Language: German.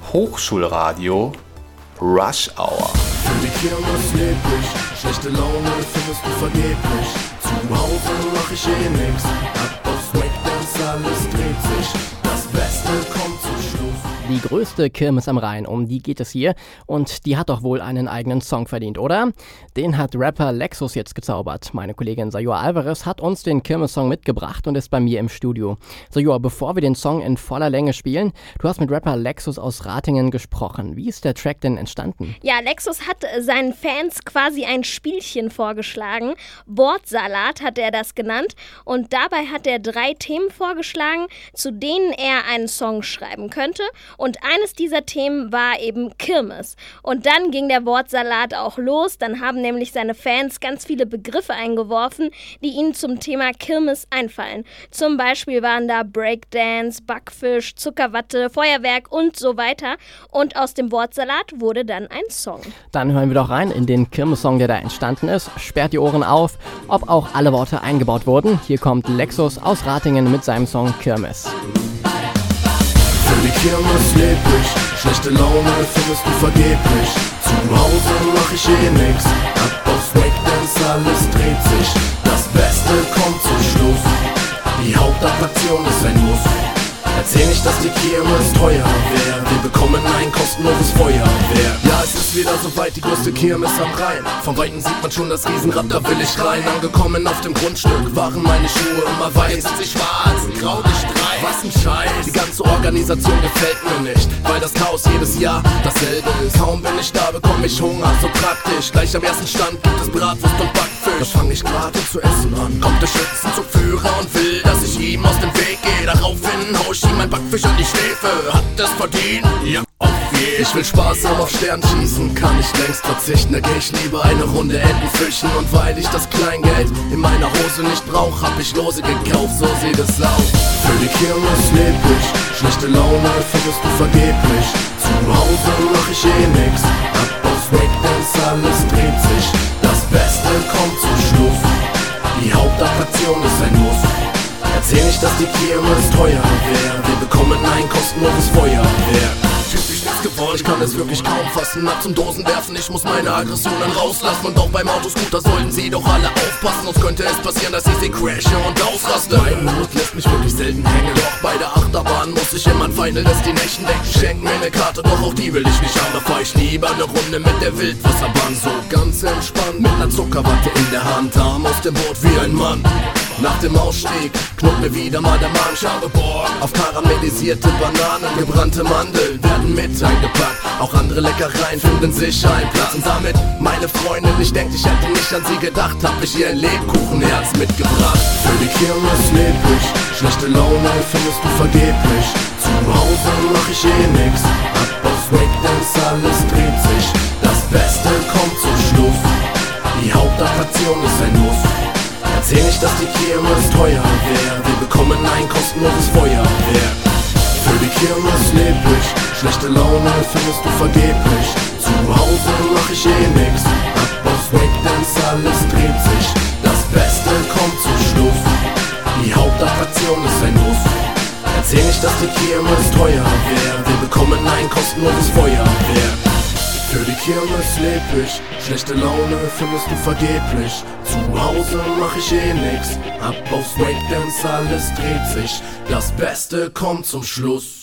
Hochschulradio Rush Hour. Für die Kirmes leb ich, schlechte Laune findest du vergeblich. Zu Hause mach ich nix, ab aufs Breakdance, alles dreht sich. Das Beste kommt zum Schluss. Die größte Kirmes am Rhein, um die geht es hier. Und die hat doch wohl einen eigenen Song verdient, oder? Den hat Rapper Lexus jetzt gezaubert. Meine Kollegin Sayur Alvarez hat uns den Kirmes-Song mitgebracht und ist bei mir im Studio. Sayur, bevor wir den Song in voller Länge spielen, du hast mit Rapper Lexus aus Ratingen gesprochen. Wie ist der Track denn entstanden? Ja, Lexus hat seinen Fans quasi ein Spielchen vorgeschlagen. Wortsalat hat er das genannt. Und dabei hat er 3 Themen vorgeschlagen, zu denen er einen Song schreiben könnte. Und eines dieser Themen war eben Kirmes. Und dann ging der Wortsalat auch los. Dann haben nämlich seine Fans ganz viele Begriffe eingeworfen, die ihnen zum Thema Kirmes einfallen. Zum Beispiel waren da Breakdance, Backfisch, Zuckerwatte, Feuerwerk und so weiter. Und aus dem Wortsalat wurde dann ein Song. Dann hören wir doch rein in den Kirmes-Song, der da entstanden ist. Sperrt die Ohren auf, ob auch alle Worte eingebaut wurden. Hier kommt Lexus aus Ratingen mit seinem Song Kirmes. Für die Kirmes leb ich, schlechte Laune findest du vergeblich. Zu Hause mach ich nix, ab aufs Breakdance, alles dreht sich. Das Beste kommt zum Schluss, die Hauptattraktion ist ein Muss. Erzähl nicht, dass die Kirmes teuer wär, wir bekommen ein kostenloses Feuerwehr. Ja, es ist wieder soweit, die größte Kirmes am Rhein. Von Weitem sieht man schon das Riesenrad, da will ich rein. Angekommen auf dem Grundstück, waren meine Schuhe immer weiß. Sind sie schwarz, grau gestreift, was ein Scheiß. Die ganze Organisation gefällt mir nicht, weil das Chaos jedes Jahr dasselbe ist. Kaum bin ich da, bekomme ich Hunger, so praktisch. Gleich am ersten Stand gibt es Bratwurst und Backfisch. Da fang ich gerade zu essen an, kommt der Schützenzugführer und will, dass ich ihm aus dem Weg gehe. Daraufhin hau ich ihm mein Backfisch an die Schläfe. Hat es verdient? Ja, auf jeden. Ich will Spaß haben, auf Stern schießen, kann ich längst verzichten. Da geh ich lieber eine Runde Enten fischen. Und weil ich das Kleingeld in meiner Hose nicht brauch, hab ich Lose gekauft, so sieht es aus. Für die Kirmes leb ich, schlechte Laune findest du vergeblich. Zu Hause mach ich nix, ab aufs Breakdance, alles dreht sich. Das Beste kommt zum Schluss, die Hauptattraktion ist ein Muss. Erzähl nicht, dass die Kirmes teuer wär, wir bekommen ein kostenloses Feuerwehr. Typisch nichts geworden, ich kann es wirklich kaum fassen. Ab zum Dosen werfen, ich muss meine Aggressionen rauslassen. Und auch beim Autoscooter sollten sie doch alle aufpassen, sonst könnte es passieren, dass ich sie crashe und ausraste. Mein Mut lässt mich wirklich selten hängen, doch bei der Achterbahn muss ich immer ein Final Destination denken. Schenk mir eine Karte, doch auch die will ich nicht haben. Da fahr ich lieber eine Runde mit der Wildwasserbahn. So ganz entspannt, mit ner Zuckerwatte in der Hand, Arm aus dem Boot wie ein Mann. Nach dem Ausstieg knurrt mir wieder mal der Magen. Ich habe Bock auf karamellisierte Bananen, gebrannte Mandeln werden mit eingepackt. Auch andere Leckereien finden sich einen Platz. Und damit meine Freundin nicht denkt, ich hätte nicht an sie gedacht, hab ich ihr ein Lebkuchenherz mitgebracht. Für die Kirmes leb ich, schlechte Laune findest du vergeblich. Zu Hause mach ich nix, ab aufs Breakdance, alles dreht sich. Das Beste kommt zum Schluss, die Hauptattraktion ist ein Muss. Erzähl nicht, dass die Kirmes teuer wär, wir bekommen ein kostenloses Feuerwehr. Für die Kirmes leb ich, schlechte Laune findest du vergeblich. Zu Hause mach ich nix, ab aufs Breakdance, alles dreht sich. Das Beste kommt zum Schluss, die Hauptattraktion ist ein Muss. Erzähl nicht, dass die Kirmes teuer wär, wir bekommen ein kostenloses Feuerwehr. Für die Kirmes leb ich, schlechte Laune findest du vergeblich. Zu Hause mach ich nix, ab aufs Breakdance, alles dreht sich. Das Beste kommt zum Schluss.